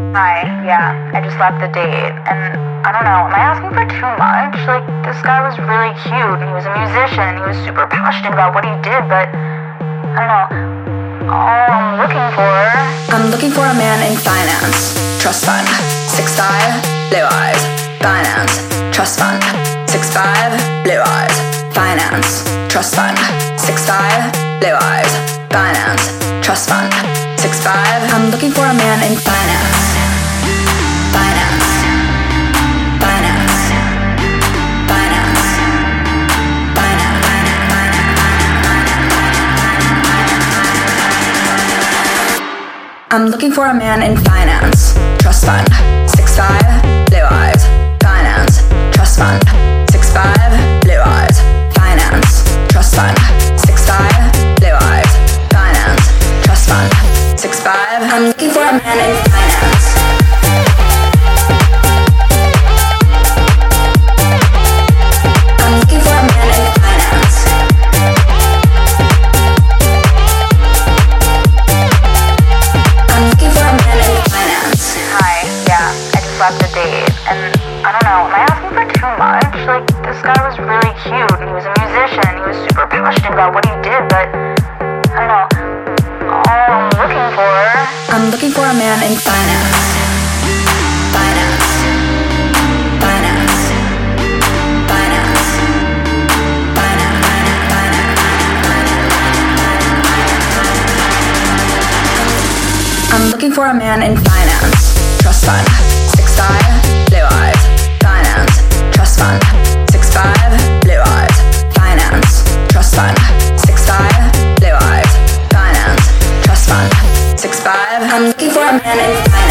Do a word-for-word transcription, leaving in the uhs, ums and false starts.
Hi, yeah, I just left the date, and I don't know, am I asking for too much? Like, this guy was really cute, and he was a musician, and he was super passionate about what he did, but, I don't know, all I'm looking for... I'm looking for a man in finance, trust fund, six five, blue eyes, finance, trust fund, six five, blue eyes, finance, trust fund, six five, blue eyes, finance, trust fund, six five. I'm looking for a man in finance. Finance. Finance. Finance. Finance. I'm looking for a man in finance. Trust fund. Six five. Blue eyes. Finance. Trust fund. Six five. Blue eyes. Finance. Trust fund. Six five. Blue eyes. Finance. Trust fund. Six five. I'm looking for a man in finance. I'm looking for a man in finance. I'm looking for a man in finance. Hi, yeah, I just left the date, and I don't know, am I asking for too much? Like, this guy was really cute, and he was a musician, and he was super passionate about what he did, but, I don't know, all I'm looking for... I'm looking for a man in finance. Finance. Finance. Finance. Finance. I'm looking for a man in finance. Trust fund. Six five. Blue eyes. Finance. Trust fund. Six five. Blue eyes. Finance. Trust fund. Six five. Blue eyes. Finance. Trust fund. Six five. I'm looking for a man in finance.